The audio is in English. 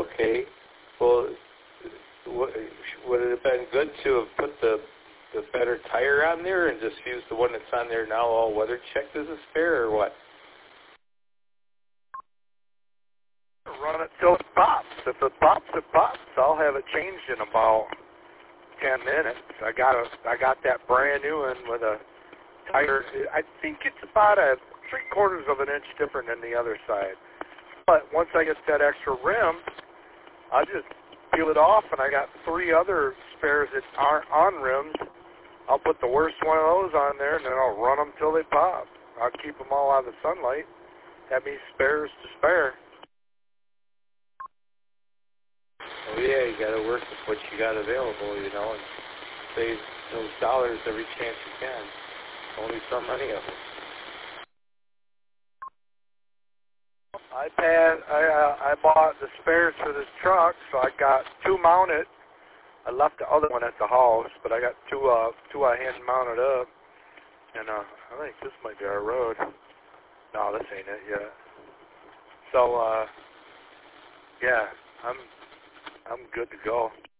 Okay. Well, would it have been good to have put the better tire on there and just use the one that's on there now all weather checked as a spare, or what? Run it till it pops. If it pops, it pops. I'll have it changed in about 10 minutes. I got that brand new one with a tire. I think it's about a 3/4 of an inch different than the other side. But once I get that extra rim, I just peel it off, and I got 3 other spares that aren't on rims. I'll put the worst one of those on there, and then I'll run them till they pop. I'll keep them all out of the sunlight. That means spares to spare. Oh yeah, you got to work with what you got available, you know, and save those dollars every chance you can. Only so many of them. I bought the spares for this truck, so I got 2 mounted. I left the other one at the house, but I got two I hand mounted up, and I think this might be our road. No, this ain't it yet. So yeah, I'm good to go.